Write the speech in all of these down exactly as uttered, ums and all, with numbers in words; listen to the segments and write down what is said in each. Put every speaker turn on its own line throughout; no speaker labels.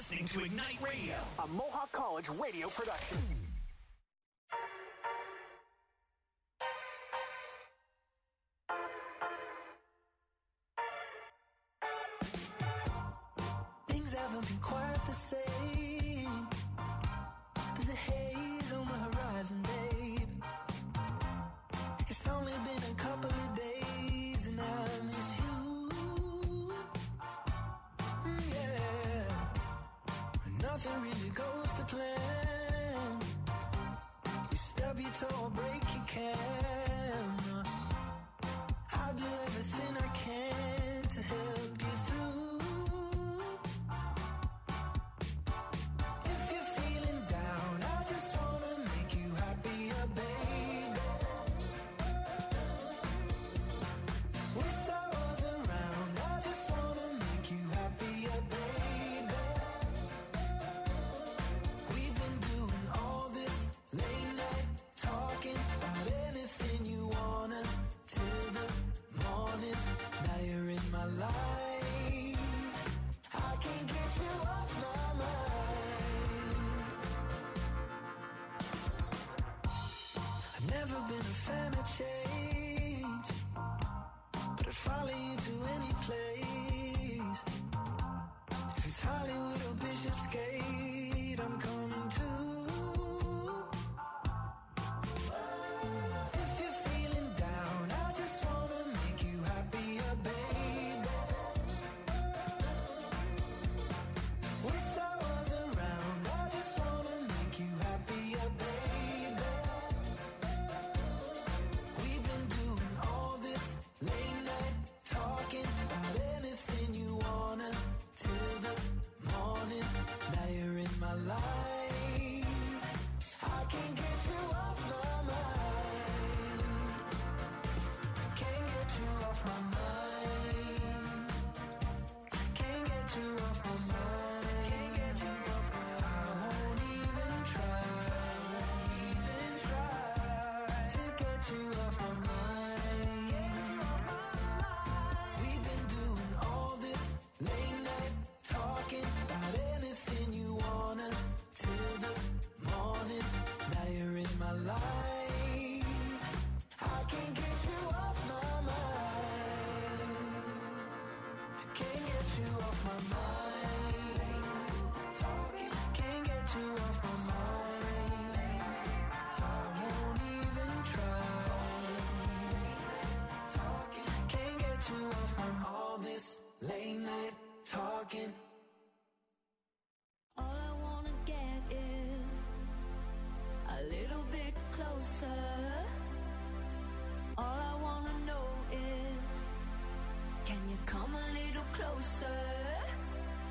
listening to Ignite Radio,
a Mohawk College radio production.
Things haven't been quite the same. There's a haze on the horizon, babe. It's only been a couple of days and I miss you. Mm, yeah. Nothing really goes to plan. You stub your toe or break your can. I'll do everything I can to help you through. If you're feeling down, I just wanna make you happier, baby. Wish I was around, I just wanna make you happier, baby. We've been doing all this late night talking about anything you wanna till the morning. Now you're in my life, I can't get you off my mind. I've never been a fan of change, but I'd follow you to any place. If it's Hollywood or Bishopsgate, I'm coming too. If you're feeling down, I just wanna make you happier, baby. Wish I was around, I just wanna make you happier, baby. We've been doing all this late night talking about anything you wanna till the morning. Now you're in my life, I can't get you off my mind. Can't get you off my mind. Can't get you off my mind. Can't get you off my mind. I won't even try, won't even try to get you off my mind. Get you off my mind. We've been doing all this late night talking about anything you wanna till the morning. Now you're in my life, I can't get you off my mind. Can't get you off my mind. Talking, can't get you off my mind. I won't even try. Talking, can't get you off my all this late night talking.
All I wanna get is a little bit closer. All I wanna know is, can you come a little closer?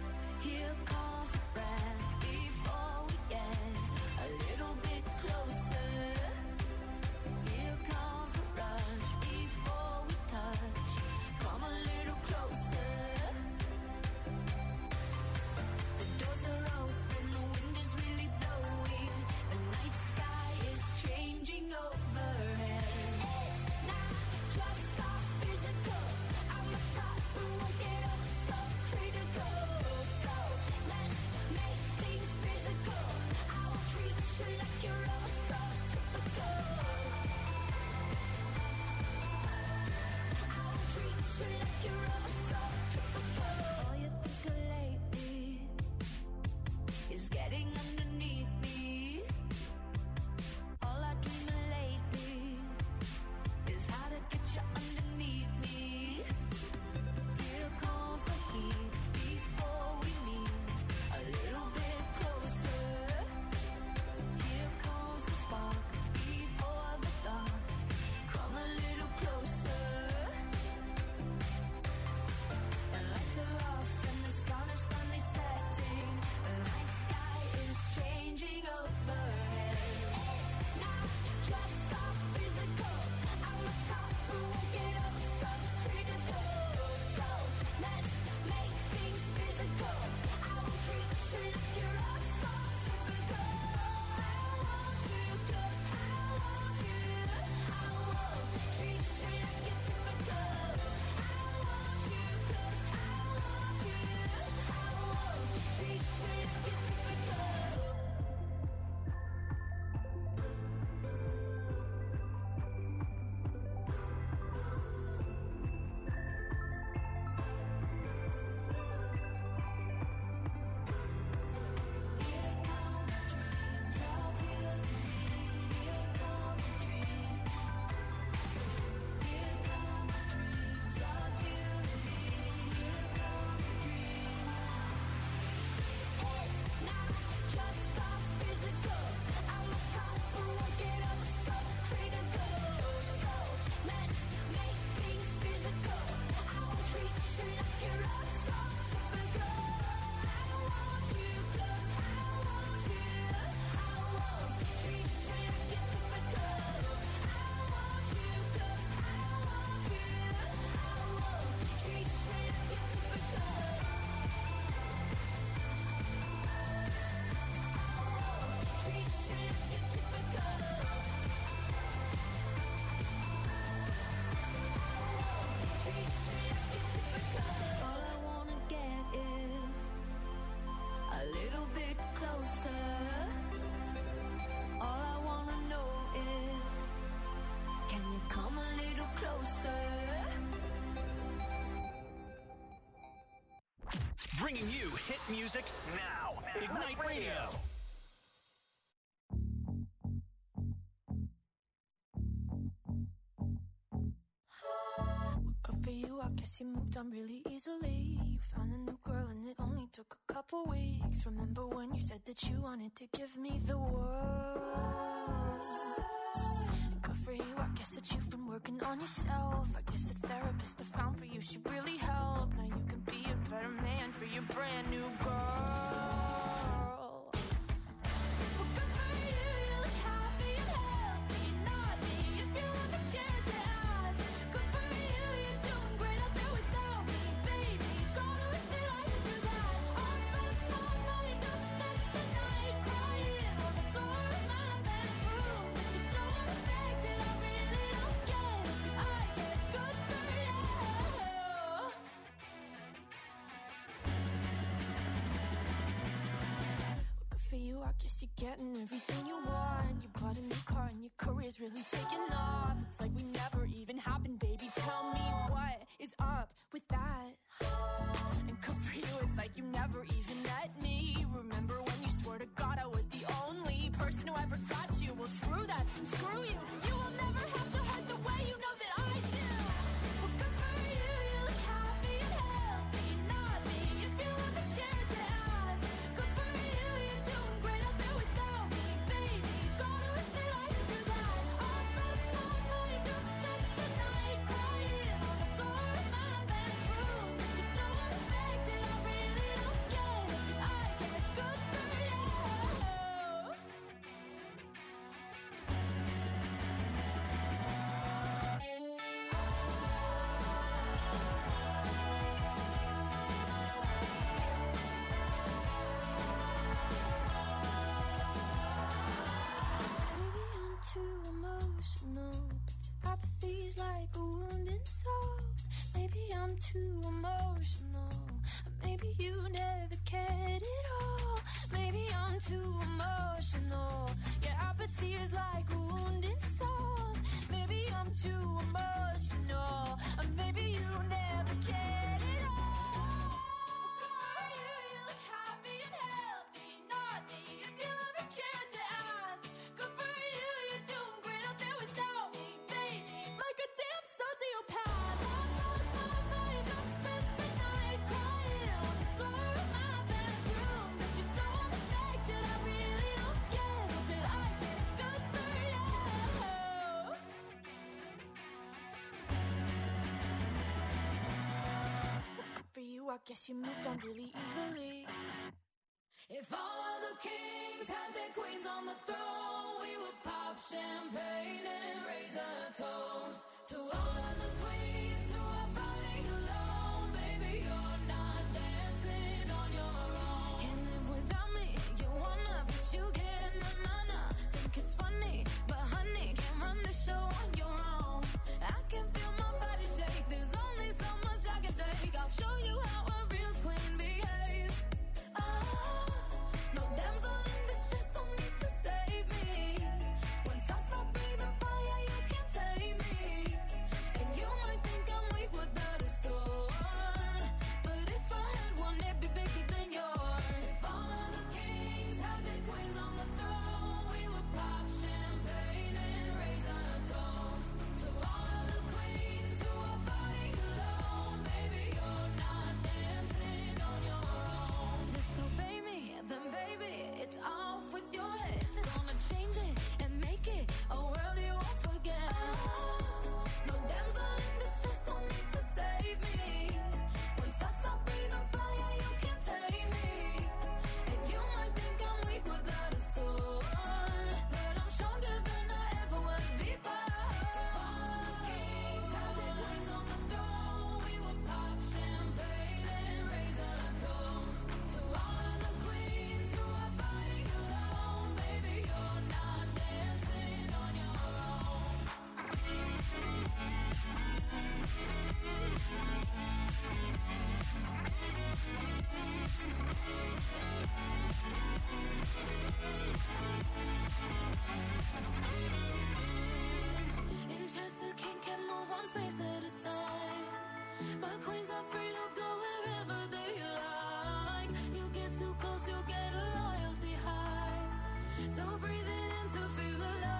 bringing you hit music now. Ignite Radio.
Good for you, I guess you moved on really easily. You found a new girl and it only took a couple weeks. Remember when you said that you wanted to give me the world? And good for you, I guess that you've been working on yourself. I guess the therapist I found for you should really help. Now you can be a better man for your brand new girl. Well, good for you, you look happy and healthy. Not me, if you ever cared to ask. Good for you, you're doing great out there without me, baby. Gotta wish that I could do that. I lost my mind, I've spent the night crying on the floor of my bedroom. But you're so unaffected, I really don't get it. I guess good for you. Well, good for you, I guess you're getting everything you want. You bought a new car and your career's really taking off. It's like we never even happened, baby. Tell me what is up with that? And good for you, it's like you never even met me. Remember when you swore to God I was the only person who ever got you? Well, screw that, screw you. You will never have to hurt the way you know that I do. Well, good for you, you look happy and healthy. Not me, if you ever cared to ask. Good for you, you're doing great out there without me, baby. Gotta wish that I could do that. I lost my mind, I've spent the night crying on the floor of my bedroom. But you're so unaffected, I really don't get it. I guess good for you. Maybe I'm too emotional, but your apathy's like a wounded soul. Maybe I'm too emotional, maybe you never cared at all. Maybe I'm too emotional, your apathy is like a wounded soul. Maybe I'm too emotional, maybe you never cared at all. You, you look happy and healthy, not me, if you ever cared to ask. Good for you, you're doing great out there without me, baby. Like a damn sociopath. I lost my mind, I've spent the night crying on the floor of my bedroom. But you're so unaffected, I really don't get it. But I guess good for you. Good for you, I guess you moved on really easily.
If all of the kings had their queens on the throne, we would pop champagne and raise a toast to all of the queens who are fighting alone. Baby, you're not dancing on your own. Can't live without me, you wanna, but you can't. Na na na, think it's funny, but honey, can't run the show on your own. I can feel my body shake. There's only so much I can take. I'll show you how a real queen behaves. Ah, no damsel in distress, don't need to save me. Once I stop breathing fire, you can't tame me. And you might think I'm weak without a sword, but if I had one, it'd be bigger than yours. If all of the kings had their queens on the throne, we would pop champagne and raise a toast to all of the queens who are fighting alone. Baby, you're not dancing on your own. Disobey me, then baby, it's off with your head. Gonna change it and make it a world you won't forget. No damsel in distress, don't need to save me. Once I stop breathing fire, you can't tame me. And you might think I'm weak without a sword, but I'm stronger than I ever was before. If all of the kings had their queens on the throne, we would pop champagne and raise a toast to all of the queens who are fighting alone. Baby, you're not dancing on your own. In Chester, king can move one space at a time, but queens are free to go wherever they like. songs, you'll get a royalty high. So breathe it in to feel the love.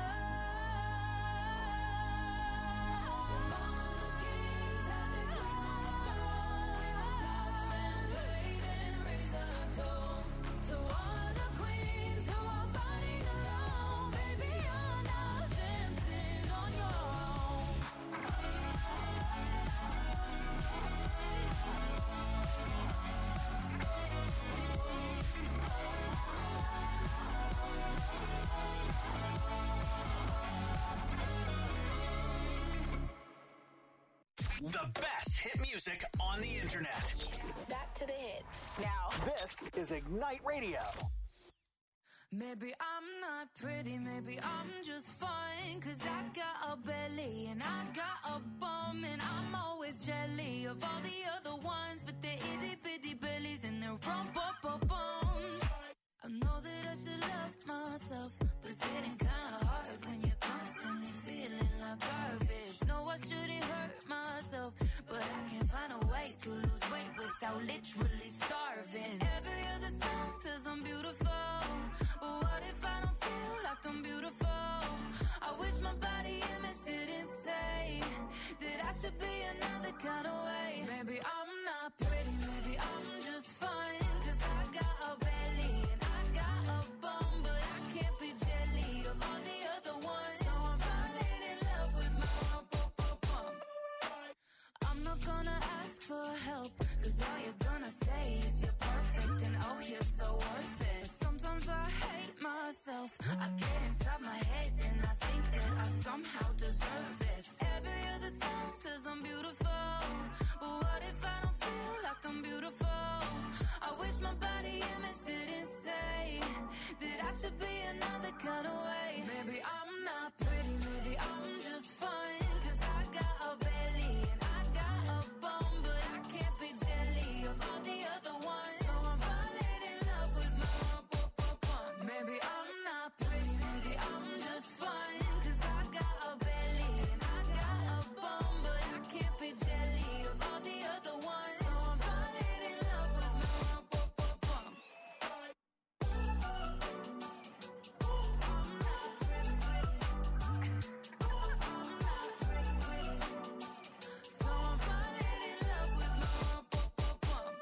The best hit music on the internet.
Back to the hits.
Now, this is Ignite Radio.
Maybe I'm not pretty, maybe I'm just fine. Cause I got a belly and I got a bum. And I'm always jelly of all the other ones. But they're itty bitty bellies and their rump up up bums. I know that I should love myself, but it's getting kinda hard when you're constantly feeling like garbage. No, I shouldn't hurt myself, but I can't find a way to lose weight without literally starving. Every other song says I'm beautiful, but what if I don't feel like I'm beautiful? I wish my body image didn't say that I should be another kind of way. Maybe I'm not pretty, maybe I'm just fine. Cause I got a belly and I got a bum, but I can't be jelly of all the other ones. So I'm falling in love with my rump, rump, rump, rump. I'm not gonna ask for help, cause all you're gonna say is you're perfect and oh you're so worth it. Sometimes I hate myself, I get inside my head and I think that I somehow deserve this. Every other song says I'm beautiful, but what if I don't feel like I'm beautiful? I wish my body image didn't say that I should be another kind of way. Maybe I'm not pretty, maybe I'm just fine. Cause I got a belly and I got a bum, but I can't be jelly of all the other ones. So I'm falling in love with my rump, rump, rump, rump. Maybe I'm not pretty, maybe I'm just fine. Cause I got a belly and I got a bum, but I can't be jelly of all the other ones. So I'm falling in love with my rump, rump, rump, rump. I'm not pretty, pretty. I'm not pretty, pretty. So I'm falling in love with my rump, rump, rump, rump.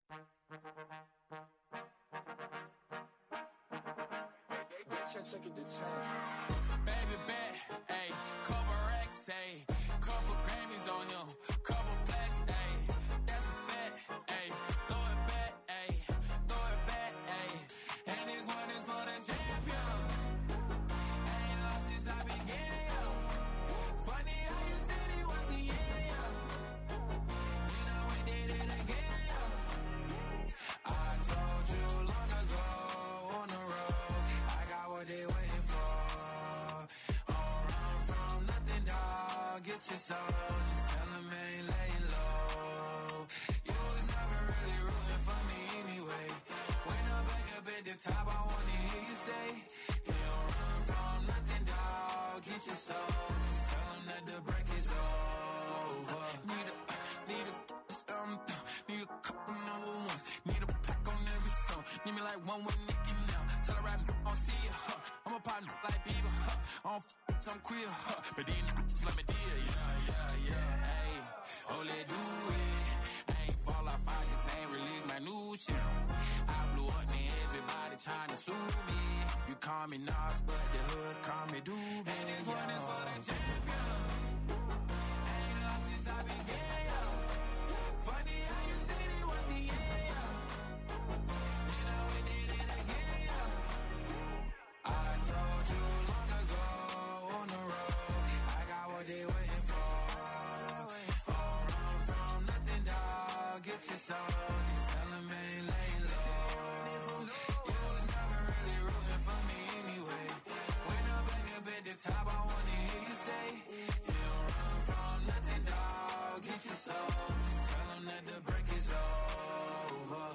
Baby bet, ayy, couple racks, ayy, couple Grammys on him, couple plaques, ayy, that's a fact, ayy, throw it back, ayy, throw it back, ayy, and this one is for the champion. Ain't lost since I began, yo. Funny how you said it was the end, yo. Then I went did it again, yo. I told you long ago on the road, I got what they waiting for. Don't run from nothing, dog. Get your soul. Just tell them I ain't laying low. You was never really rooting for me anyway. When I'm back up at the top, I wanna hear you say, you don't run from nothing, dog. Get your soul. Just tell them that the break is over. Need a, need a, um, need a couple number ones. Need a pack on every song. Need me like one with Nicki now. Tell her I don't see it, huh. I'm a partner like Bieber, huh. I don't f***, I'm queer, huh. But these n***s let me deal, yeah, yeah, yeah, ayy. Oh, let do it. I ain't fall off, I just ain't release my new shit. I blew up, and everybody trying to sue me. You call me Nas, but the hood call me Doobie. And this one is for the champion. Ain't lost since I began, yo. Funny how you said it was the end, yo. Then I went did it again, yo. I told you long ago on the road, I got what they waiting for. Don't run from nothing, dog. Get your soul. Just tell them I ain't laying low. You was never really rooting for me anyway. When I'm back up at the top, I wanna hear you say, you don't run from nothing, dog. Get your soul. Just tell them that the break is over.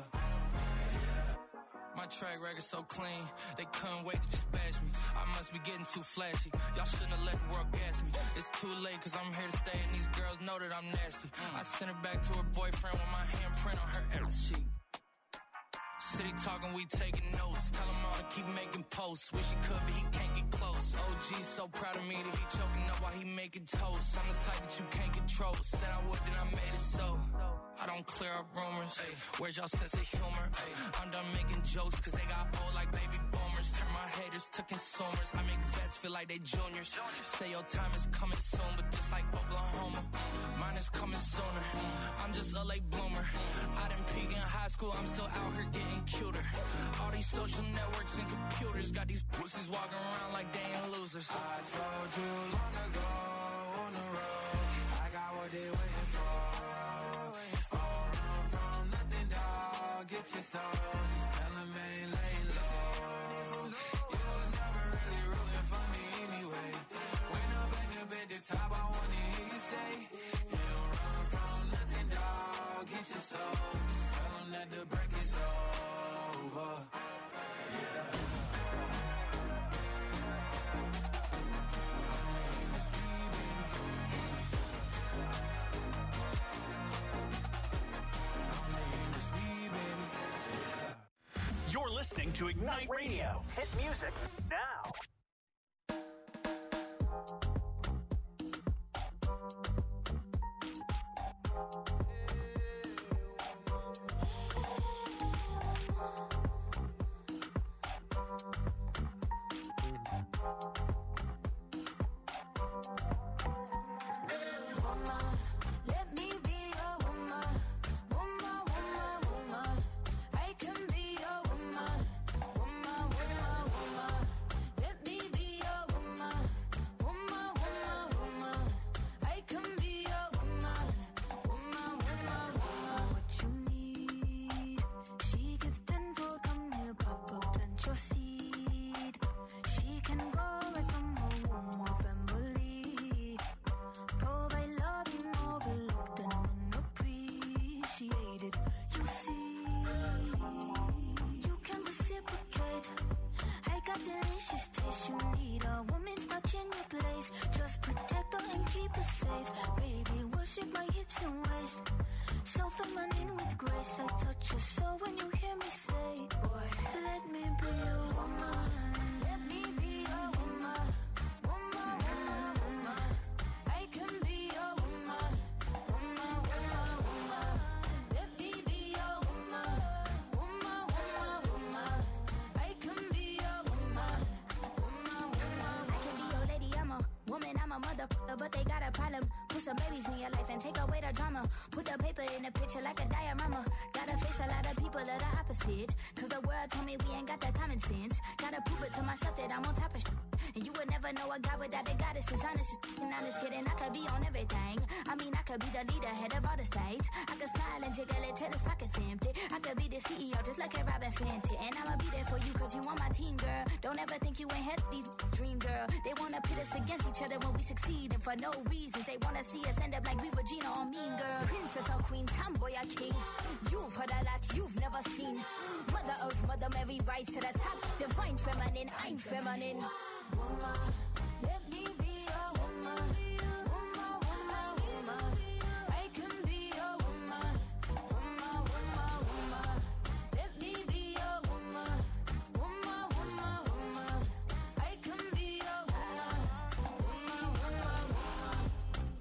My track record so clean, they couldn't wait to just bash me. I must be getting too flashy. Y'all shouldn't have let the world gas me. It's too late cause I'm here to stay and these girls know that I'm nasty. I sent her back to her boyfriend with my handprint on her ass cheek. City talking, we taking notes. Tell him all to keep making posts. Wish he could, but he can't get close. O G's so proud of me that he choking up while he making toast. I'm the type that you can't control. Said I would, then I made it so. I don't clear up rumors. Ay, where's y'all sense of humor? Ay, I'm done making jokes cause they got old like baby boomers. Turn my haters to consumers. I make vets feel like they juniors. Say your time is coming soon, but just like Oklahoma, mine is coming sooner. I'm just a late bloomer. I didn't peak in high school, I'm still out here getting cuter. All these social networks and computers got these pussies walking around like they ain't losers.
I told you long ago on the road, I got what they waiting for. Get your soul, just tell him ain't laying low. You was never really rooting for me anyway. When I'm back up at the top, I wanna hear you say, you don't run from nothing, dog. Get your soul, just tell him that the break is over. Yeah.
You're listening to Ignite Radio. Hit music now.
But they got a problem. Put some babies in your life and take away the drama. Put the paper in the picture like a diorama. Gotta face a lot of people that are opposite. Cause the world told me we ain't got that common sense. Gotta prove it to myself that I'm on top of shit. And you would never know a guy without a goddess is honest. And I'm just kidding, I could be on everything. I mean, I could be the leader, head of all the states. I could smile and jiggle it till his pockets empty. I could be the C E O just like a Robin Fenty. And I'ma be there for you cause you on my team, girl. Don't ever think you ain't had these dream, girl. They wanna pit us against each other when we succeed. And for no reasons, they wanna see us end up like we Regina or Mean Girl. Princess or queen, tomboy or king. You've heard a lot you've never seen. Mother Earth, Mother Mary, rise to the top. Divine feminine, I'm feminine. Woman, let me be a woman. Woman, woman, woman. I can be a woman. Woman, woman, woman. Let me be a woman. Woman, woman, woman. I can be a woman. Woman, woman, woman.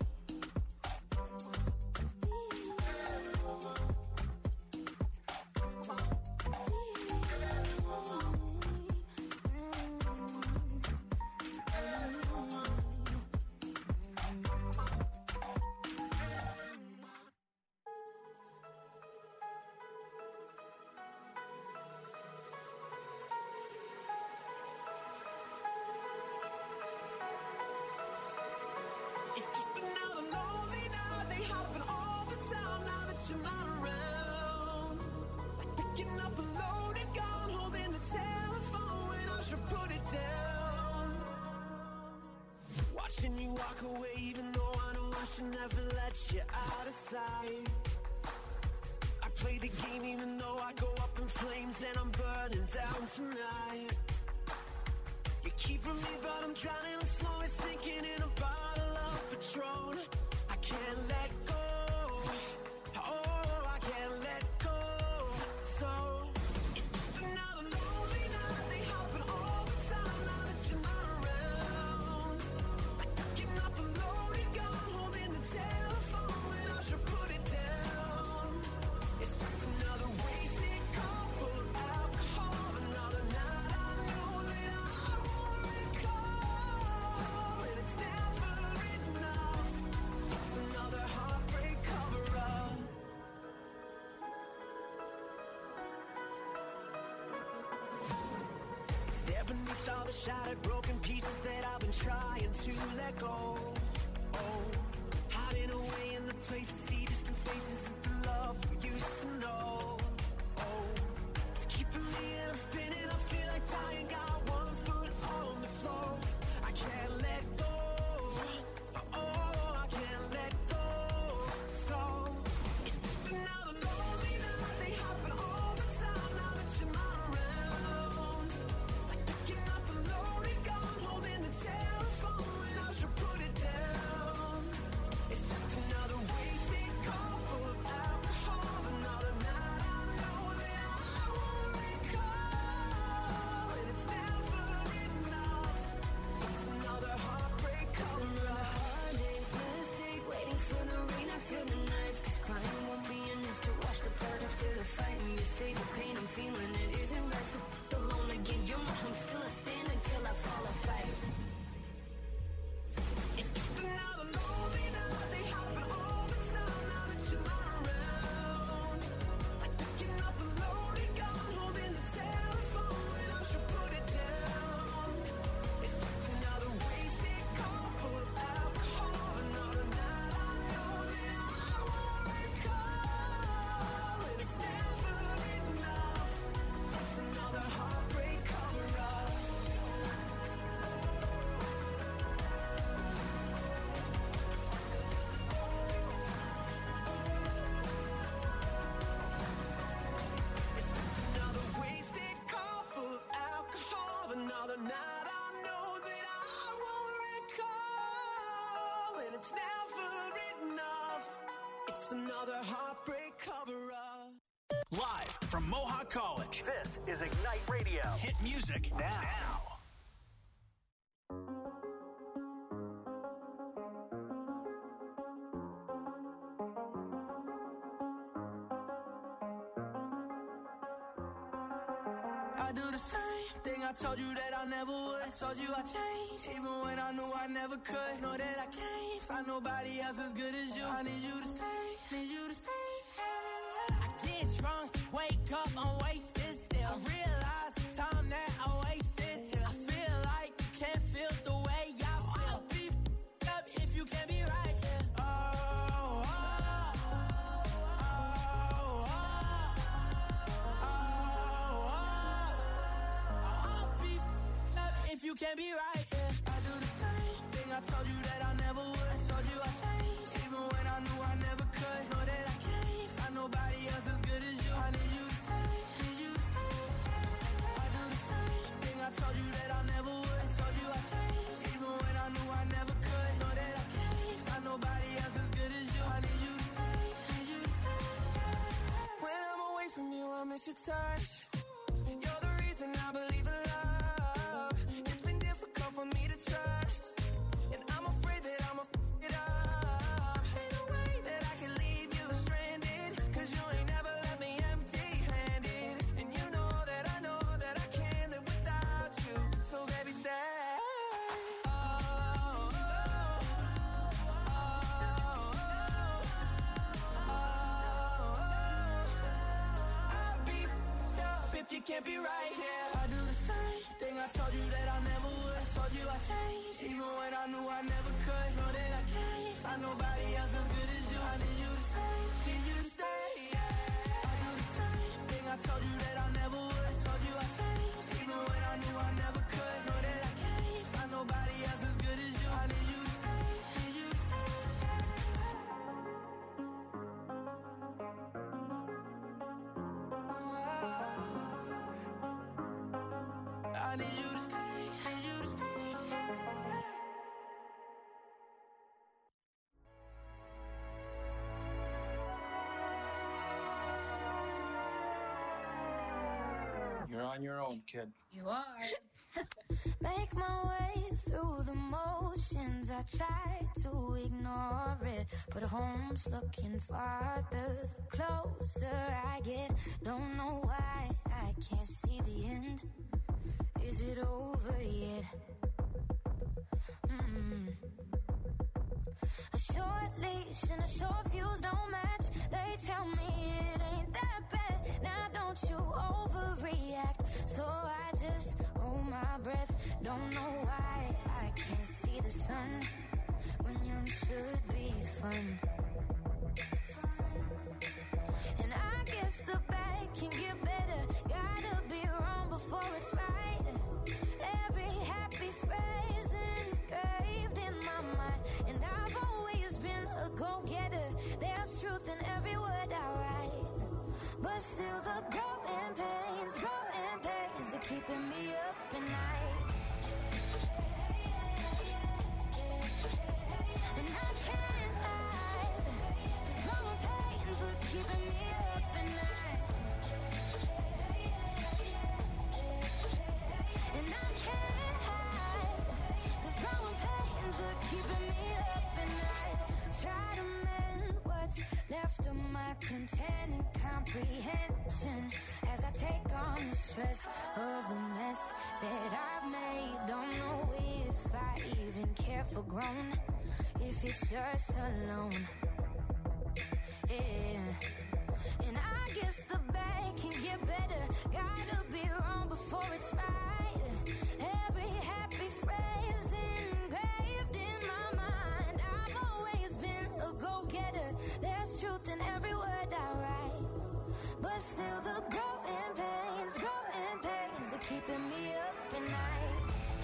It's just another lonely night. They happen all the time now that you're not around. Like picking up a loaded gun, holding the telephone when I should put it down. Watching you walk away, even though I know I should never let you out of sight. I play the game even though I go up in flames and I'm burning down tonight. You're keeping me, but I'm drowning. I'm slowly sinking in a bottle of Patron. I can't let go. Oh, I can't let go. So it's underneath all the shattered, broken pieces that I've been trying to let go. Oh, hiding away in the places, see distant faces of the love we used to know. Oh, it's keeping me and I'm spinning, I feel like dying, got one foot on the floor. I can't let go. Oh, I can't let go. So, it's just another lonely night. They happen all the time now that you're not around. Like picking up a loaded gun, holding the telephone when I should put it down. It's just another wasted call full of alcohol. Another night I know that I won't recall. And it's never enough. It's another heartbreak cover up.
Mistake, waiting for the rain after the knife. Cause crying won't be enough to wash the blood after the fight. And you say the pain I'm feeling, it isn't right. So f- alone again, you're my home. Still I stand until I fall or fight.
It's just another lonely night. They happen all the time now that you're not around. Like picking up a loaded gun, holding the telephone when I should put it down. It's just another wasted call full of alcohol. Another night I know that I won't recall. And it's never enough. It's another heartbreak cover up. It's just another wasted call full of alcohol. Another night I know that I won't recall. And it's never enough. It's another heartbreak cover up.
Live from Mohawk College, this is Ignite Radio. Hit music now.
I do the same thing I told you that I never would. I told you I changed, even when I knew I never could. Know that I can't find nobody else as good as you. I need you to stay, need you to stay. I get drunk, wake up, I'm wasted still. I realize the time that I wasted here. I feel like you can't feel the way I feel. I'll be f***ed up if you can't be right here. Oh, oh, oh, oh, oh, oh. I'll be f***ed up if you can't be right here. I do the same thing I told you that I never would. I told you I changed, even when I knew I never could. Know that I can't find nobody else as good as you. I need you to stay, need you to stay. I do the same thing I told you that I never would. I told you I changed, even when I knew I never could. Know that I can't find nobody else as good as you. I need you to stay, need you to stay. When I'm away from you, I miss your touch. You're the reason I believe in love. It's been difficult for me to trust, and I'm afraid that I'ma f*** it up. Ain't no way that I can leave you stranded, cause you ain't never left me empty-handed. And you know that I know that I can't live without you. So baby, stay. Oh, oh, oh, oh, oh. I'll be f***ed up if you can't be right here. I do the same thing I told you that I never would. I told you I changed, even when I knew I never could. Know that I can't find nobody else as good as you. I need you to stay, need you to stay. I do the same thing I told you that I never would. I told you I changed, even when I knew I never could. Know that I can't find nobody else as good as you. I need you to stay, need you to stay. I need you to stay, need you to stay.
You're on your own, kid.
You are.
Make my way through the motions. I try to ignore it, but home's looking farther the closer I get. Don't know why I can't see the end. Is it over yet? Mm. A short leash and a short fuse don't match. They tell me it ain't that bad. Now don't you overreact. So I just hold hold my breath. Don't know why I can't see the sun when young should be fun. And I guess the bad can get better. Gotta be wrong before it's right. Every happy phrase engraved in my mind. And I've always been a go-getter. There's truth in every word I write. But still the growing pains, growing pains, they're keeping me up at night. And I can't hide, 'cause growing pains are keeping me up at night. And I can't hide, 'cause growing pains are keeping me up at night. Try to mend what's left of my containing comprehension as I take on the stress of the mess that I've made. Don't know if I even care for grown, if it's just alone. Yeah. And I guess the bad can get better. Gotta be wrong before it's right. Every happy phrase engraved in my mind. I've always been a go-getter. There's truth in every word I write. But still the growing pains, growing pains, they're keeping me up at night.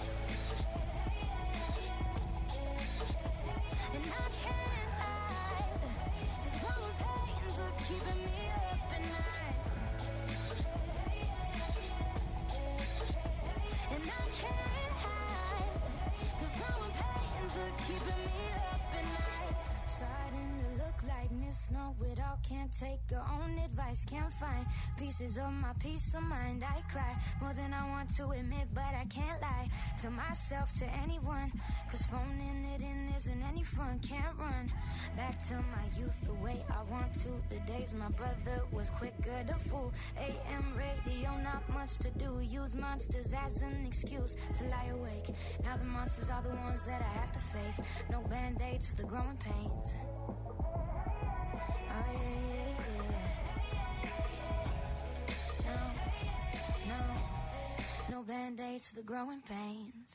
And I can't hide, 'cause growing pains are keeping me up at night. And I can't hide, 'cause growing pains are keeping me up at night. Starting to look like Miss Know-It-all, can't take her own advice, can't find pieces of my peace of mind. I cry more than I want to admit, but I can't lie to myself, to anyone, 'cause phoning it in isn't any fun. Can't run back to my youth the way I want to. The days my brother was quicker to fool. A M radio, not much to do. Use monsters as an excuse to lie awake. Now the monsters are the ones that I have to face. No band-aids for the growing pains. Oh yeah, yeah, yeah. No, no, no band-aids for the growing pains.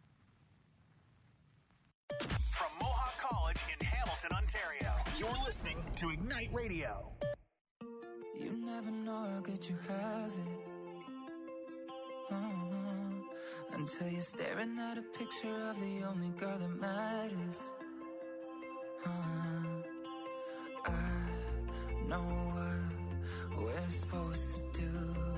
From Mohawk College in Hamilton, Ontario, you're listening to Ignite Radio.
You never know how good you have it, uh-huh, until you're staring at a picture of the only girl that matters. uh-huh. I know what we're supposed to do.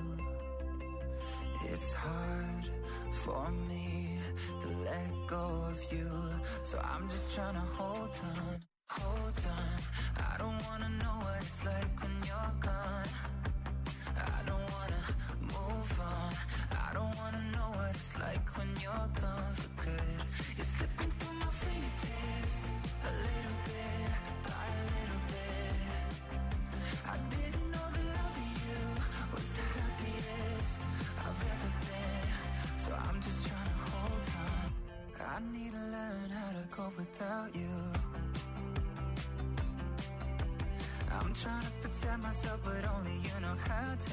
It's hard for me to let go of you, so I'm just trying to hold on, hold on. I don't wanna know what it's like when you're gone. I don't wanna move on. I don't wanna know what it's like when you're gone for good. You're slipping through my fingertips, a little bit by a little bit. I didn't know the love of you was the happiest I've ever been, so I'm just trying to hold on. I need to learn how to go without you. I'm trying to protect myself, but only you know how to.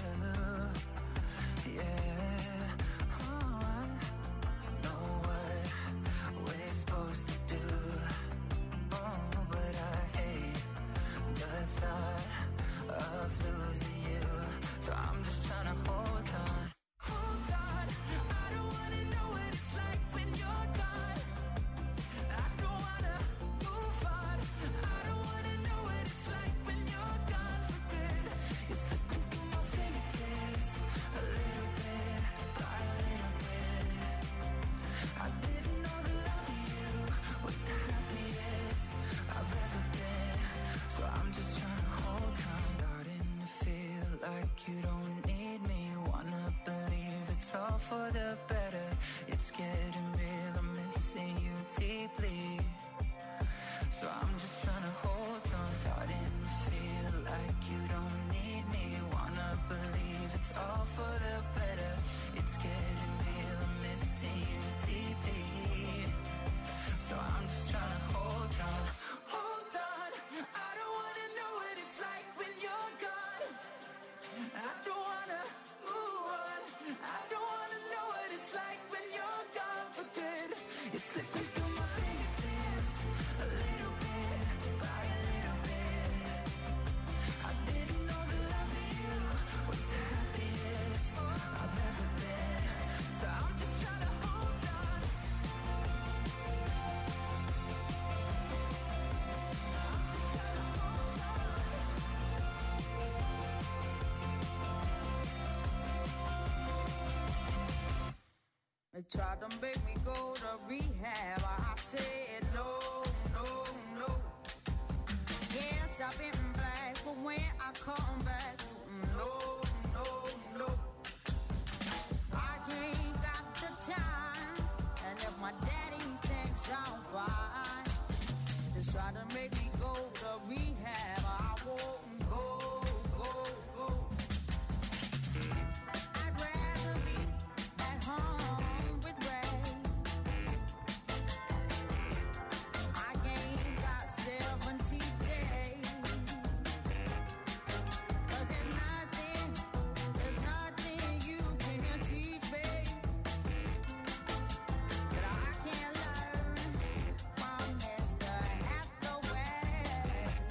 Yeah, oh, I know what we're supposed to do. Oh, but I hate the thought of losing you, so I'm just trying to hold on. Hold on, I don't wanna know what it's like when you're gone. I don't wanna move on. I don't wanna know what it's like when you're gone for good. You're slipping through my fingertips, a little bit by a little bit. I didn't know the love of you was the happiest I've ever been, so I'm just trying to hold on. Starting to feel like you don't need me. Wanna believe it's all for the better. It's getting real, I'm missing you deeply, so I'm just trying to hold on. Starting to feel like you don't need me. Wanna believe it's all for the better. It's getting real, I'm missing you deeply, so I'm just trying to hold on. Hold on, I don't wanna know what it's like when you're gone. I don't wanna move on. I don't wanna know what it's like
tried to make me go to rehab. I said no, no, no. Yes, I've been black, but when I come back, no, no, no. I ain't got the time, and if my daddy thinks I'm fine, just try to make me go to rehab. I won't go, go, go. I'd rather be at home with Ray. I ain't got seventy days. 'Cause there's nothing, there's nothing you can teach me that I can't learn from Mister Hathaway.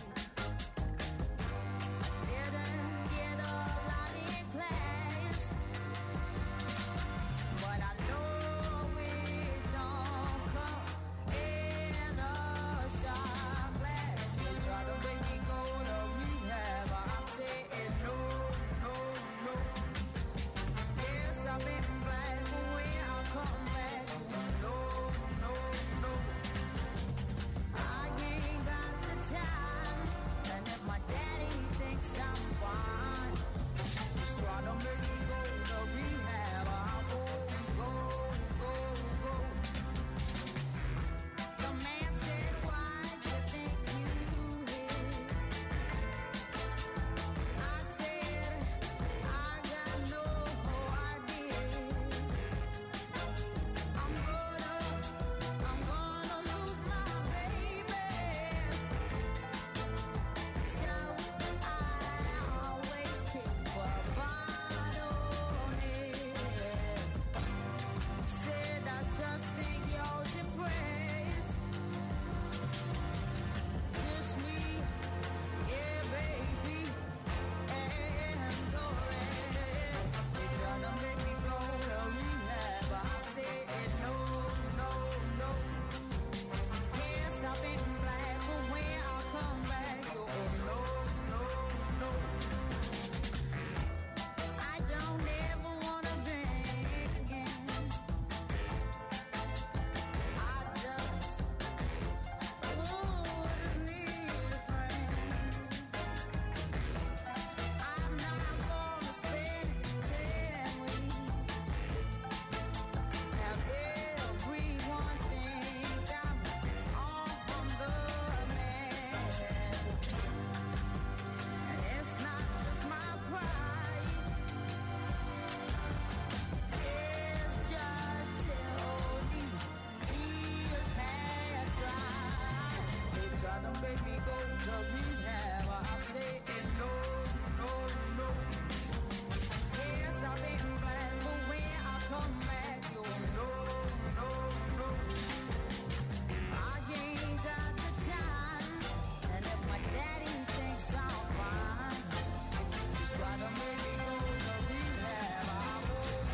Didn't get a lot in class, but I know it don't come in a shot glass. They try to make me go to rehab. I said no, no, no. Yes, I've been black, but when I come back, no, no, no. I ain't got the time, and if my daddy thinks I'm fine, just try to make me go to rehab. I won't go, go, go. The man said, why do you think you hit? I said, I got no idea. I'm gonna, I'm gonna lose my baby. So I always keep a bottle near. Said I just think you're depressed. This me, yeah, baby, and go ahead. They try to make me go to rehab. I said no, no, no. Yes, I've been black, but when I come back, oh no, no, no. I don't ever wanna drink again. I just, ooh, just need a friend. I'm not gonna spend ten weeks. Have everyone think I'm off from the man. And it's not just my pride. It's just till these tears had dried. They try to make me go to rehab. I say no, no, no. Yes, I've been black, but when I come back, you no, no, no. I ain't got the time, and if my daddy thinks I'm fine, just try to make me go to rehab. I won't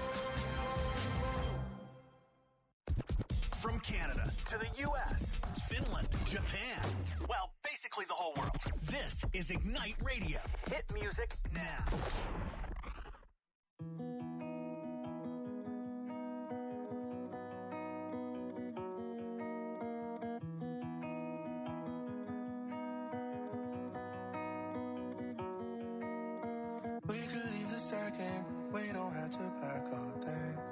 go.
From Canada to the U S, Finland, Japan, well, basically the whole world. This is Ignite Radio. Hit music now.
We could leave the second, we don't have to pack our things.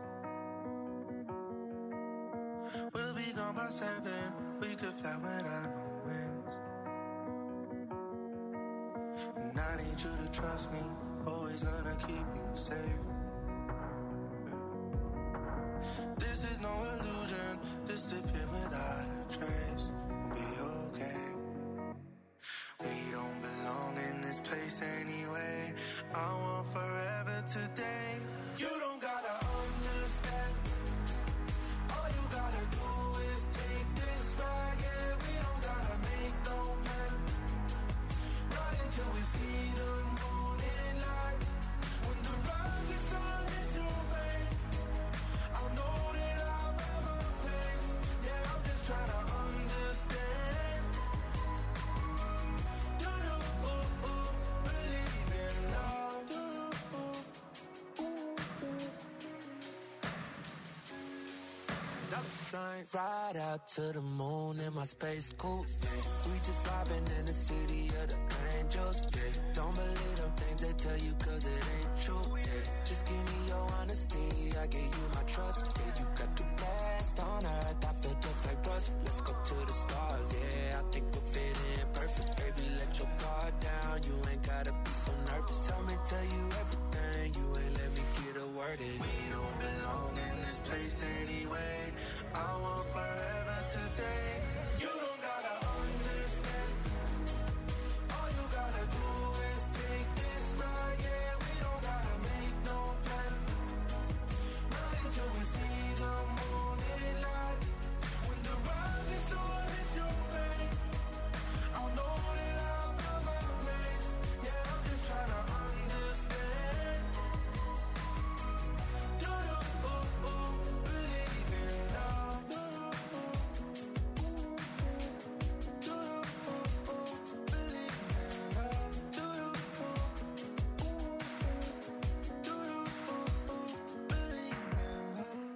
We'll be gone by seven, we could fly without no wings. And I need you to trust me, always gonna keep you safe. This is no illusion, disappear without a trace. We'll be okay. We don't belong in this place anyway. I want forever today. You don't gotta understand. All you gotta do is take this ride. Yeah, we don't gotta make no plan. Right until we see the morning light. When the rising sun hits your face, I'll know that I've ever placed. Yeah, I'm just trying to understand. Do you believe in love? Do you sign. Ride out to the moon in my space coupe. We just vibing in the city of the angels. Yeah. Don't believe them things they tell you cause it ain't true. Yeah. Just give me your honesty, I give you my trust. Yeah, you got the best on earth, I feel just like Russ. Let's go to the stars, yeah, I think we'll fit in perfect. Baby, let your guard down, you ain't gotta be so nervous. Tell me, tell you everything, you ain't let me get a word in.
We don't belong in this place anyway. I want forever today. You don't gotta understand. All you gotta do is take this ride. Yeah, we don't gotta make no plan. Not until we see the morning light. When the rising sun hits your face, I'll know that I've got my place. Yeah, I'm just trying to understand. Do you oh, oh, believe in love? Do you oh, do you oh, oh, believe in love? Do you oh, do you oh, oh, believe in love?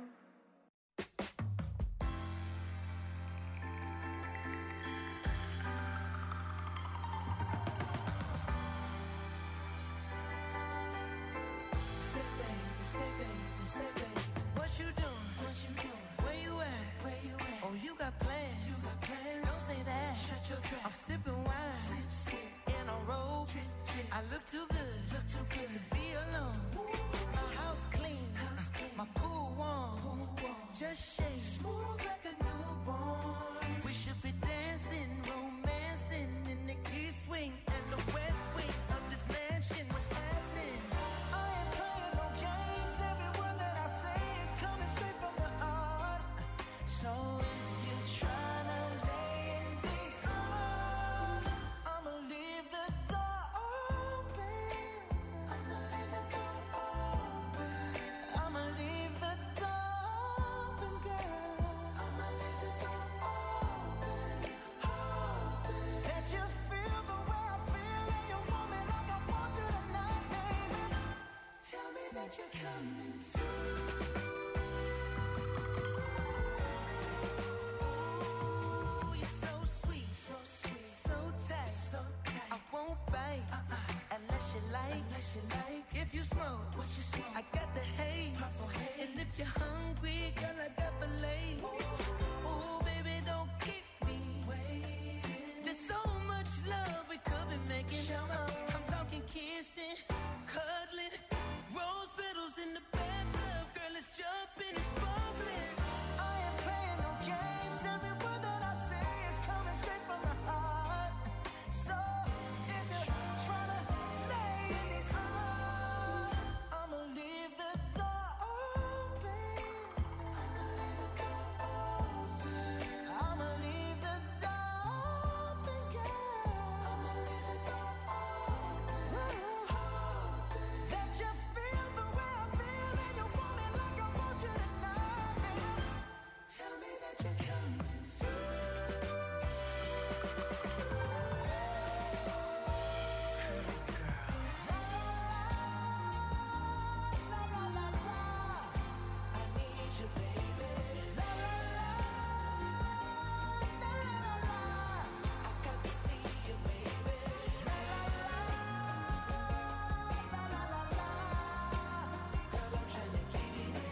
Say baby, say baby, say baby, what you doing? What you doing? Where you at? Where you at? Oh, you got plans? You got plans? Don't say that. Shut your trap. I'm sipping wine, sip, sip. In a robe. Drip, drip. I look too good, look too good to be alone. My house clean, house clean. My pool warm, pool warm. Just shake, smooth like a newborn. We should be dancing, romancing in the east wing and the west wing of this mansion. What's happening? I ain't playing no games. Every word that I say is coming straight from the heart. So if you're trying to lay in these arms, I'ma leave the door open. I'ma leave the door open. I'ma leave the door open, girl. I'ma leave the door open, open. That you feel the way I feel and you want me like I want you tonight, baby. Tell me that you're coming through. Ooh, you're so sweet, so sweet, so tight, so tight. I won't bite unless you like, unless you like. If you smoke, what you smoke? I got the haze. And if you're hungry, girl, I got fillets. Ooh, baby, don't keep me waiting. There's so much love we could be making. I'm talking kissing, cuddling, rose petals in the bathtub. Girl, it's jumping, it's bubbling. I ain't playing no games. Every word that I say is coming straight from the heart. So if you're trying to lay in these arms, I'ma leave the door open. I'ma leave the door open. I'ma leave the door open, girl. I'ma leave the door open, open. That you feel the way I feel and you want me like I want you tonight, baby. Tell me that you're coming through. La la la la, I need you, baby. La la la, la la la, I got to see you, baby. La la la, la la la la, girl, I'm trying to give you this.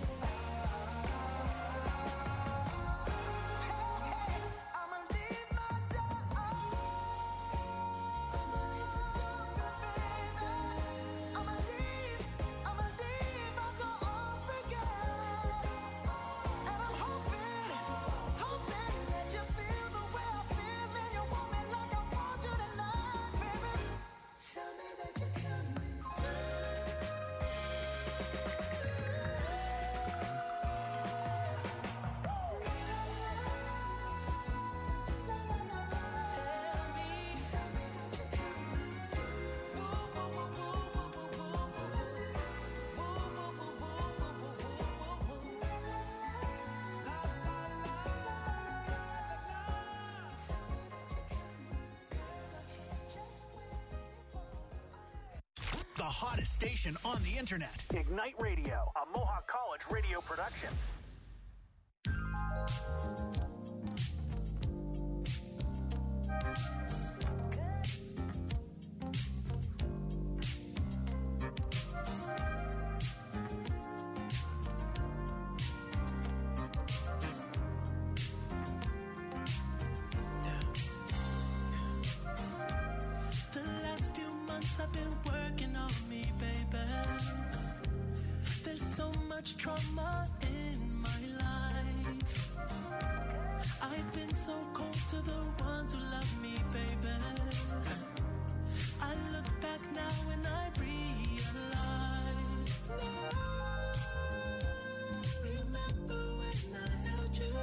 Hey, hey, I'ma leave my door open. I'ma leave the door open, baby. I'ma leave, I'ma leave my door open, girl. And I'm hoping, hoping that you feel the way I feel and you want me like I want you tonight, baby. Tell me that you're coming
The hottest station on the internet. Ignite Radio, a Mohawk College radio production.
much trauma in my life. I've been so cold to the ones who love me, baby. I look back now and I realize. Remember when I held you?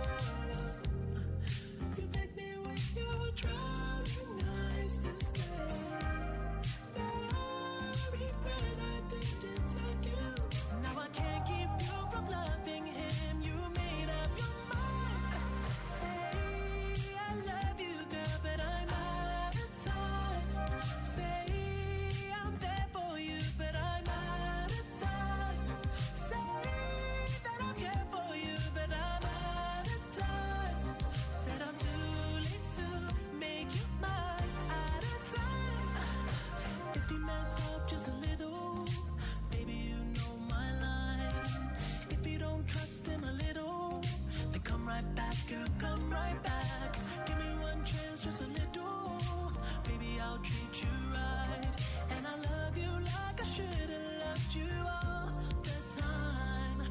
You take me with your drowning eyes to stay. I regret I didn't tell you. Now I can't keep you from loving him. You made up your mind. Say I love you, girl, but I'm out of time. Say I'm there for you, but I'm out of time. Say that I care for you, but I'm out of time. Said I'm too late to make you mine. Out of time. If you mess up just a little, baby, you know my line. If you don't trust him a little, then come right back, girl, come right back. Give me one chance, just a little. Baby, I'll treat you right. And I love you like I should have loved you all the time.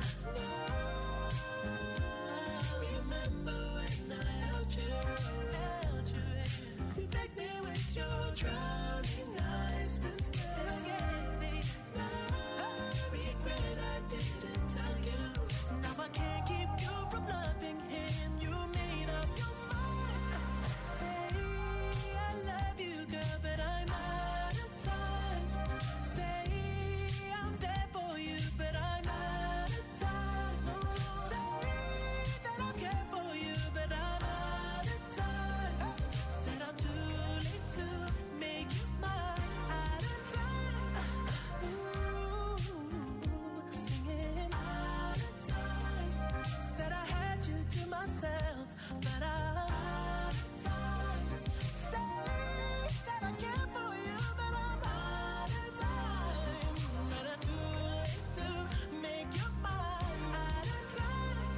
Now, remember when I held you, held you. You begged me with your drowning eyes to stay. Again, baby, I regret I didn't tell you. Now I can't keep you from loving him. You made up your mind. Say I love you, girl, but I'm out of time. Say I'm there for you, but I'm out of time. Say that I care for you, but I'm out of time. Said I'm too late to make you mine. Out of time. Ooh, singing out of time. Said I had you to myself, but I'm out of time. Say that I care for you, but I'm out of time. But I'm too late to make you mine. Out of time.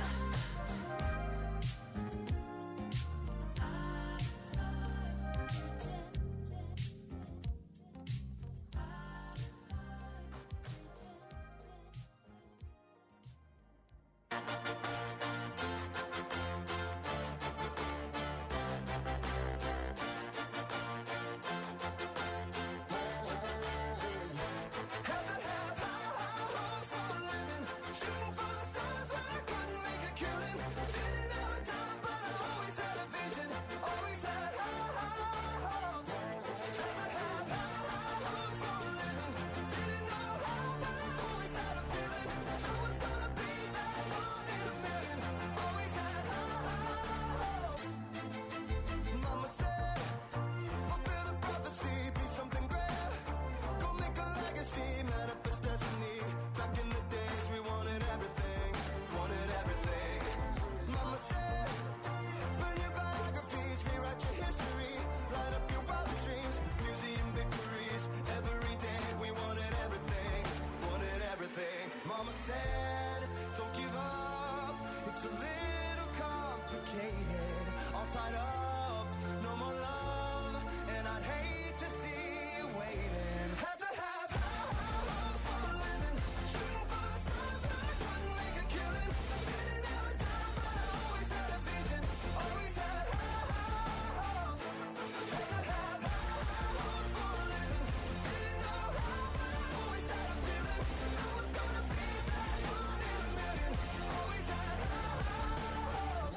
Out of time.
Had to have high, high hopes for a living. Shooting for the stars when I couldn't make a killing. Didn't have a dime, but I always had a vision. Always had high, high hopes. Had to have high, high hopes for a living. Didn't know how, but I always had a feeling. I was gonna be that one in a million. Always had high, high hopes. Mama said, fulfill the prophecy, be something great. Go make a legacy, manifest destiny. Back in the days, we wanted everything, wanted everything. Mama said, burn your biographies, rewrite your history, light up your wildest dreams, museum victories. Every day, we wanted everything, wanted everything. Mama said, don't give up, it's a little complicated. All tied up, no more love, and I'd hate to see you waiting. Had to have high, high hopes for a living. Shooting for the stars when I couldn't make a killing. Didn't have a dime, but I always had a vision. Always had high, high hopes. Had to have high, high hopes for a living. Didn't know how, but I always had a feeling. I was gonna be that one in a million. Always had high, high hopes.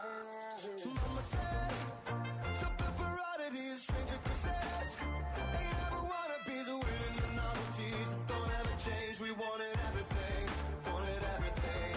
Mama said, something for oddities, stranger possess. Ain't ever wannabes, winning the novelties that don't ever change. We wanted everything, wanted everything.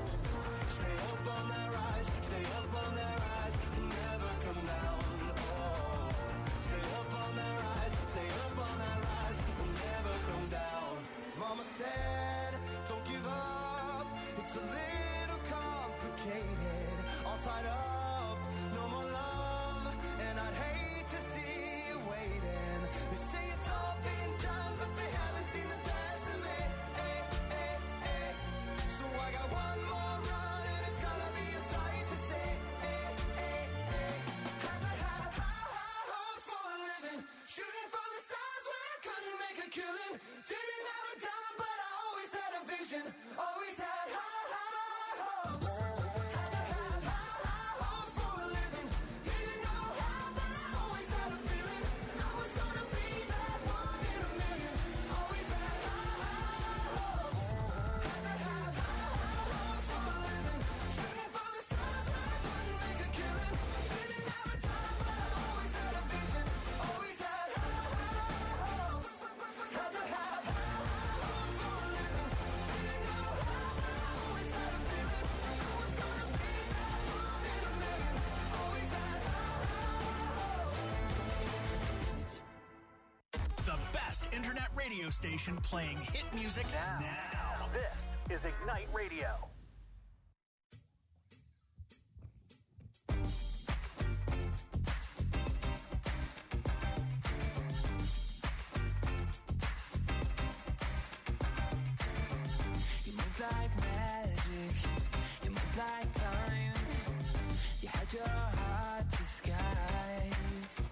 Stay up on their rise, stay up on their rise, never come down. Oh, stay up on their rise, stay up on their rise, never come down. Mama said, don't give up, it's a little complicated. All tied up, no more love, and I'd hate to see you waiting. They say it's all been done, but they haven't seen the best of me. Eh, eh, eh. So I got one more run, and it's gonna be a sight to see. Eh, eh, eh. Had to have high, high hopes for a living. Shooting for the stars when I couldn't make a killing. Didn't have a dime, but I always had a vision.
vision. Always had high, high hopes. Had to have high, high hopes for a living. Didn't know how, but I always had a feeling I was gonna be that one in a million. Always had high, high hopes. Had to have high, high hopes for a living. Shooting for the stars, but I couldn't make a killing. Didn't have a time, but I always had a vision. Always had high, high hopes. Had to have high, high hopes for a living. Didn't know how, but I always had a feeling I was gonna be that one in a million. Always had high, high hopes.
The best internet radio station playing hit music now. now. This is Ignite Radio.
You move like magic, you move like time. You had your heart disguised.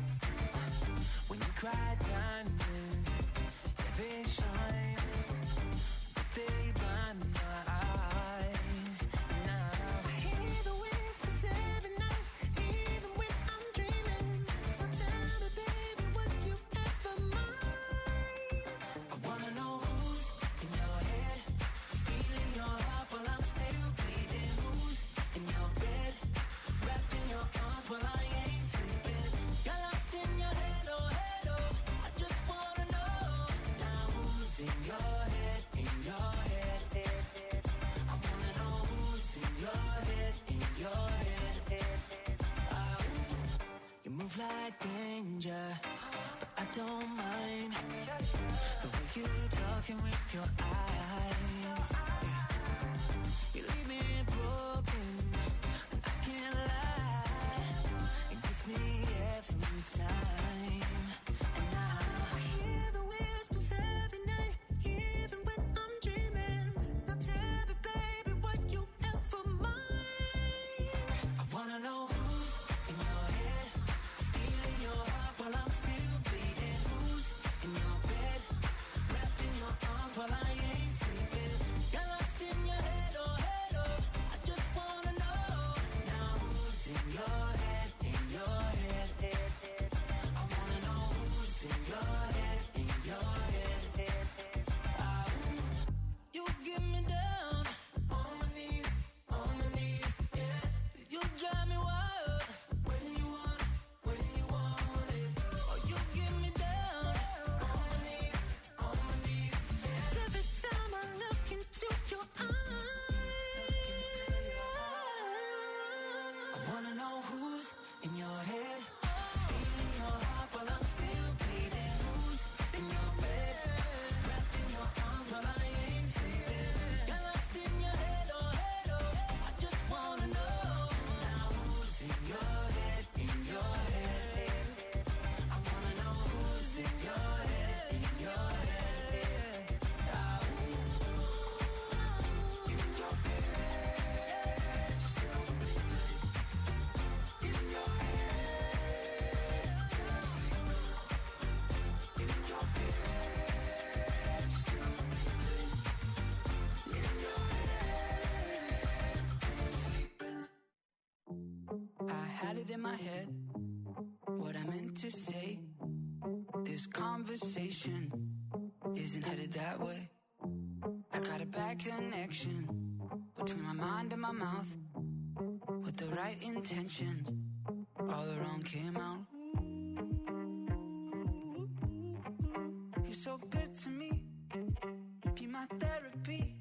When you cry diamonds, yeah, they shine, but they blind my eyes. Now I hear the whispers every night, even when I'm dreaming. Now tell me, baby, would you ever mind? I wanna know who's in your head, stealing your heart while I'm still bleeding. Who's in your bed, wrapped in your arms while I ain't sleeping. You're lost in your head, oh head, oh. I just wanna know now who's in your head, in your head, head, head. I wanna know who's in your head, in your head, head, head. Ah, ooh. You move like danger, but I don't mind the way you talking with your eyes. Yeah. You leave me broken, and I can't lie. It gets me every time. And now I hear the whispers every night, even when I'm dreaming. Now tell me, baby, would you ever mind? I wanna know who's in your head, stealing your heart while I'm still bleeding. Who's in your bed, wrapped in your arms while I ain't sleeping. You're lost in your head, oh head, oh. I just wanna know now who's in your head, in your head, head, head. I wanna know who's in your head, in your head, head, head. Ah, ooh. You get me down on my knees, on my knees, yeah. You drive me wild when you want it, when you want it. Oh, you get me down on my knees, on my knees, yeah. Every time I look into your eyes, I wanna know who's in your head, stealing your heart while I'm still bleeding. Who's in your bed, wrapped in your arms while I ain't sleeping. You're lost in your head, oh head, oh. I just wanna know now who's in your head, in your head, head, head. I wanna know who's in your head, in your head, head. Ah, ooh. In your head, in your I had it in my head, what I meant to say. This conversation isn't headed that way. I got a bad connection between my mind and my mouth. With the right intentions, all the wrong came out. You're so good to me, be my therapy.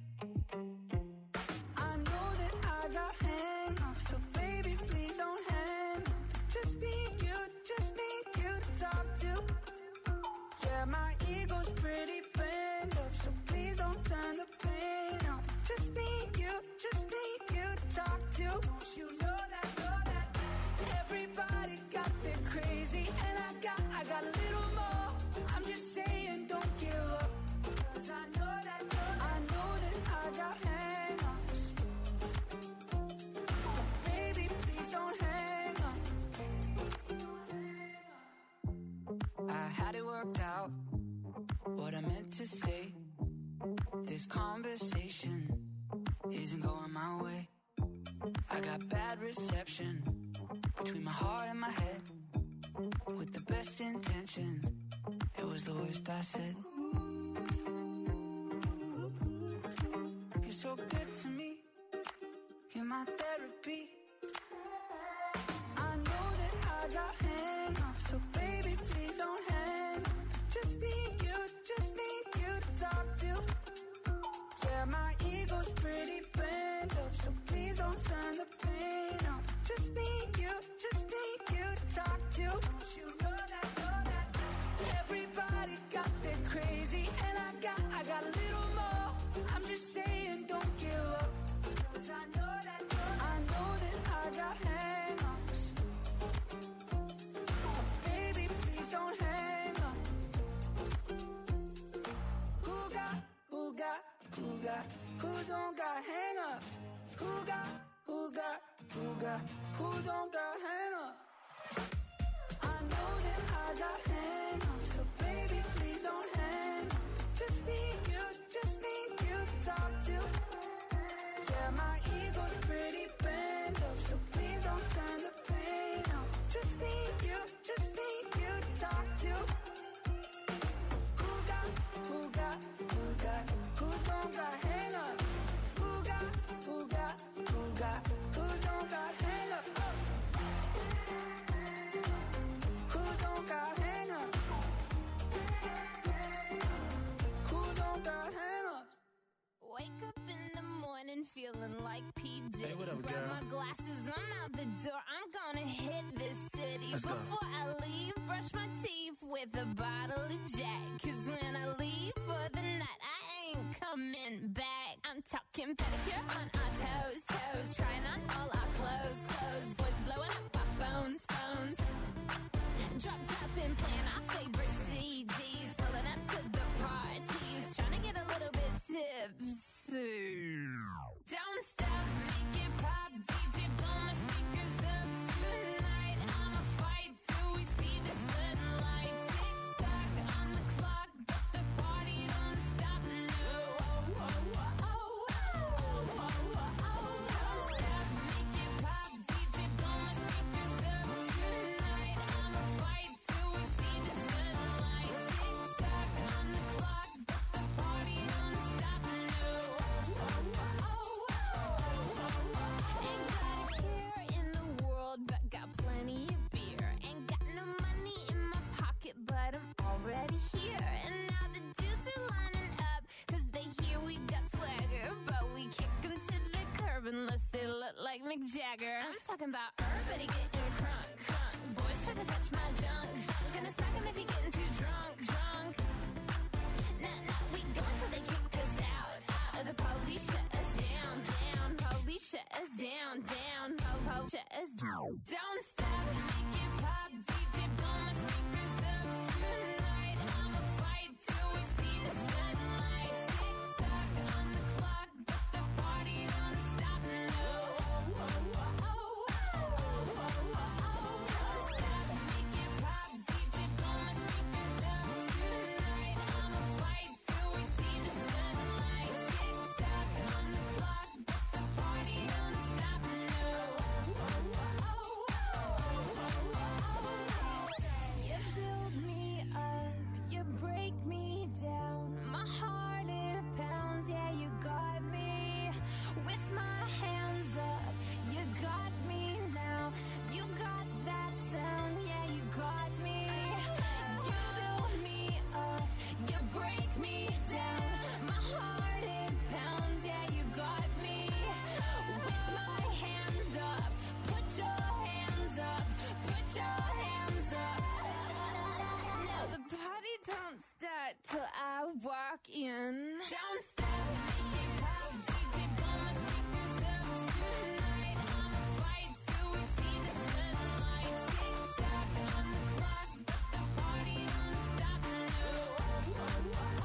I know that I got hang-ups, so baby, please don't hang up. Just need you, just need you to talk to. Yeah, my ego's pretty bent up, so please don't turn the pain up. Just need you, just need you to talk to. Don't you know that, know that everybody got their crazy, and I got, I got a little more. I'm just saying, don't give up, 'cause I know that, I know that I got hang-ups. But baby, please don't hang up. I had it worked out, what I meant to say. This this conversation isn't going my way. I got bad reception between my heart and my head. With the best intentions, it was the worst I said. You're so good to me, you're my therapy. I know that I got hang-ups, so baby, please don't hang. Just need you, just need you to talk to. Yeah, my ego's pretty bent up, so please don't turn the pain up. Just need you, just need you to talk to. Don't you know that, know that? Everybody got their crazy, and I got, I got a little more. I'm just saying, don't give up, 'cause I know that, I know that I got hang-ups. Baby, please don't hang up. Who got, who got, who got, who don't got hang-ups? Who got, who got, who got, who don't got hang-ups? I know that I got hang-ups, so baby, please don't hang up. Just need you, just need you to talk to. Yeah, my ego's pretty bent up, so please don't turn the pain up. Just need you, just need you to talk to. Who got, who got, who got, who don't got hang-ups? Who got, who got, who got, who don't got hang-ups? Who don't got hang-ups? Who don't got hang-ups?
Wake up in the morning feeling like P. Diddy.
Hey, what up,
Grab
girl?
my glasses, I'm out the door. I'm gonna hit this city.
Let's go.
Before I leave, brush my teeth with a bottle of Jack. 'Cause when I leave for the night, I ain't coming back. I'm talking pedicure on our toes, toes. Trying on all our clothes, clothes. Boys blowing up our phones, phones. Drop top and playing our favorite C Ds. Pulling up to the parties. Trying to get a little bit tipsy. Don't stop, make it pop. D J, blow my speakers up tonight. I'ma fight till we see the sunlight. Tick tock on the clock, but the party don't stop. No, oh, oh, oh, oh, oh, oh, oh, oh. Don't stop, make it pop. D J, blow my speakers up tonight. I'ma fight till we see the sunlight. Tick tock on the clock, but the party don't stop. No, oh, oh, oh, oh, oh, oh. Ain't got a care in the world, but got plenty of beer. Ain't got no money in my pocket, but I'm already here. And now the dudes are lining up, 'cause they hear we got swagger. But we kick 'em to the curb unless they look like Mick Jagger. I'm talking about everybody getting crunk, crunk. Boys try to touch my junk, junk. Gonna smack 'em if he getting too drunk, drunk. Nah, nah, we go until they kick us out, out. Or the police shut us down, down. Police shut us down, down. Po, po, shut us down. Don't stop, make it pop. D J, blow my speakers up tonight. I'ma fight till we see the sunlight. Tick tock on the clock, but the party don't stop. No, oh, oh, oh, oh, oh, oh, oh, oh. Don't stop, make it pop. D J, blow my speakers up tonight. I'ma fight till we see the sunlight. Tick tock on the clock, but the party don't stop. No, oh, oh, oh, oh, oh, oh, oh. You build me up, you break me down. My heart it pounds, yeah, you got me. With my hands up, you got me now. You got that sound, yeah, you got me. You build me up, you break me down. My heart it pounds, yeah, you got me. With my hands up, put your hands up, put your hands up. Now the party don't start till I walk in. Don't stop.